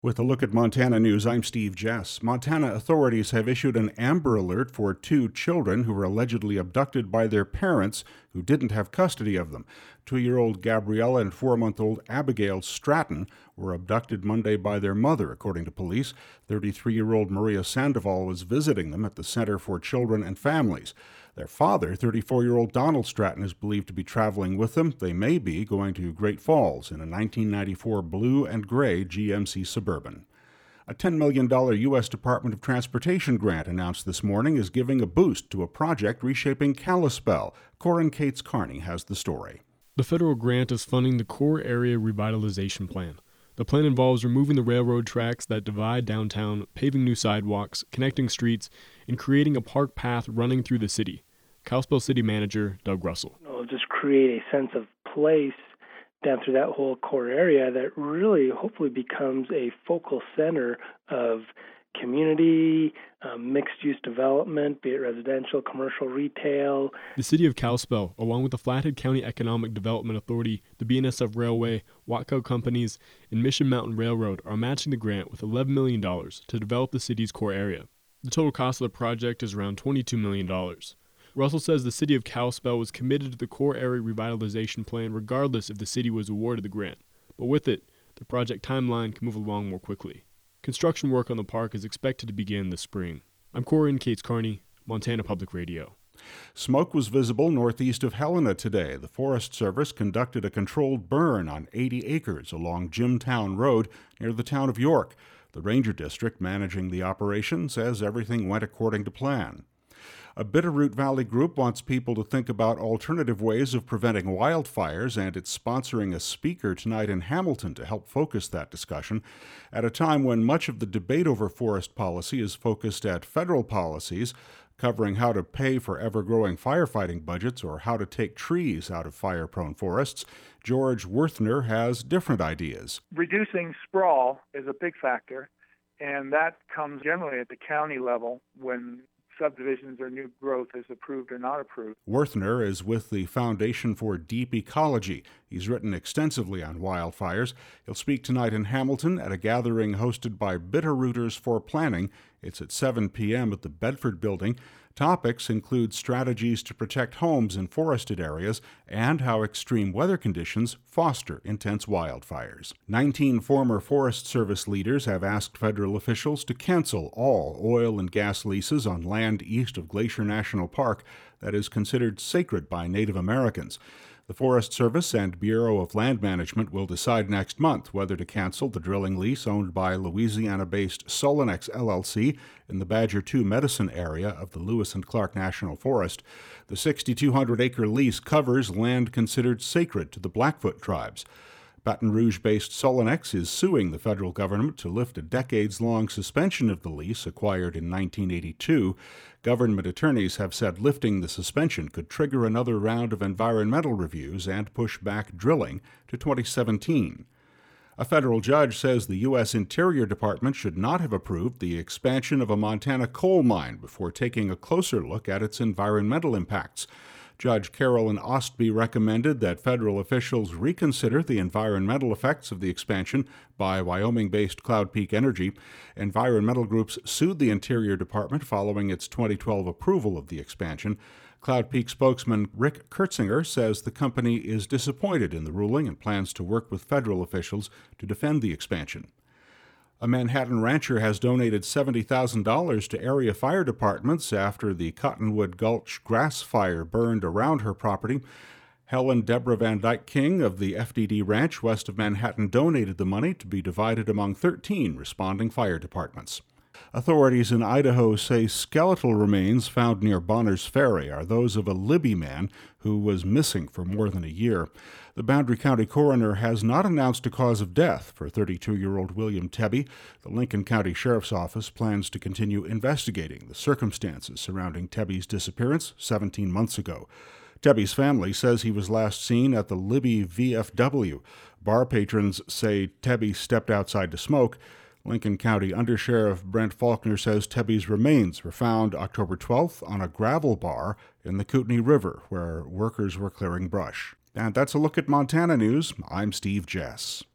With a look at Montana news, I'm Steve Jess. Montana authorities have issued an Amber Alert for two children who were allegedly abducted by their parents who didn't have custody of them. 2-year-old Gabriella and 4-month-old Abigail Stratton were abducted Monday by their mother, according to police. 33-year-old Maria Sandoval was visiting them at the Center for Children and Families. Their father, 34-year-old Donald Stratton, is believed to be traveling with them. They may be going to Great Falls in a 1994 blue and gray GMC Suburban. A $10 million U.S. Department of Transportation grant announced this morning is giving a boost to a project reshaping Kalispell. Corin Cates Carney has the story. The federal grant is funding the Core Area Revitalization Plan. The plan involves removing the railroad tracks that divide downtown, paving new sidewalks, connecting streets, and creating a park path running through the city. Kalispell City Manager Doug Russell. It'll just create a sense of place down through that whole core area that really hopefully becomes a focal center of community, mixed-use development, be it residential, commercial, retail. The city of Kalispell, along with the Flathead County Economic Development Authority, the BNSF Railway, Watco Companies, and Mission Mountain Railroad are matching the grant with $11 million to develop the city's core area. The total cost of the project is around $22 million. Russell says the city of Kalispell was committed to the Core Area Revitalization Plan regardless if the city was awarded the grant. But with it, the project timeline can move along more quickly. Construction work on the park is expected to begin this spring. I'm Corin Cates Carney, Montana Public Radio. Smoke was visible northeast of Helena today. The Forest Service conducted a controlled burn on 80 acres along Jimtown Road near the town of York. The Ranger District managing the operation says everything went according to plan. A Bitterroot Valley group wants people to think about alternative ways of preventing wildfires, and it's sponsoring a speaker tonight in Hamilton to help focus that discussion at a time when much of the debate over forest policy is focused at federal policies, covering how to pay for ever-growing firefighting budgets or how to take trees out of fire-prone forests. George Worthner has different ideas. Reducing sprawl is a big factor, and that comes generally at the county level when subdivisions or new growth is approved or not approved. Worthner is with the Foundation for Deep Ecology. He's written extensively on wildfires. He'll speak tonight in Hamilton at a gathering hosted by Bitterrooters for Planning. It's at 7 p.m. at the Bedford Building. Topics include strategies to protect homes in forested areas and how extreme weather conditions foster intense wildfires. 19 former Forest Service leaders have asked federal officials to cancel all oil and gas leases on land east of Glacier National Park that is considered sacred by Native Americans. The Forest Service and Bureau of Land Management will decide next month whether to cancel the drilling lease owned by Louisiana-based Solonex LLC in the Badger II Medicine area of the Lewis and Clark National Forest. The 6,200-acre lease covers land considered sacred to the Blackfoot tribes. Baton Rouge-based Solonex is suing the federal government to lift a decades-long suspension of the lease acquired in 1982. Government attorneys have said lifting the suspension could trigger another round of environmental reviews and push back drilling to 2017. A federal judge says the U.S. Interior Department should not have approved the expansion of a Montana coal mine before taking a closer look at its environmental impacts. Judge Carolyn Ostby recommended that federal officials reconsider the environmental effects of the expansion by Wyoming-based Cloud Peak Energy. Environmental groups sued the Interior Department following its 2012 approval of the expansion. Cloud Peak spokesman Rick Kurtzinger says the company is disappointed in the ruling and plans to work with federal officials to defend the expansion. A Manhattan rancher has donated $70,000 to area fire departments after the Cottonwood Gulch grass fire burned around her property. Helen Deborah Van Dyke King of the FDD Ranch west of Manhattan donated the money to be divided among 13 responding fire departments. Authorities in Idaho say skeletal remains found near Bonner's Ferry are those of a Libby man who was missing for more than a year. The Boundary County coroner has not announced a cause of death for 32-year-old William Tebby. The Lincoln County Sheriff's Office plans to continue investigating the circumstances surrounding Tebby's disappearance 17 months ago. Tebby's family says he was last seen at the Libby VFW. Bar patrons say Tebby stepped outside to smoke. Lincoln County Undersheriff Brent Faulkner says Tebby's remains were found October 12th on a gravel bar in the Kootenai River, where workers were clearing brush. And that's a look at Montana news. I'm Steve Jess.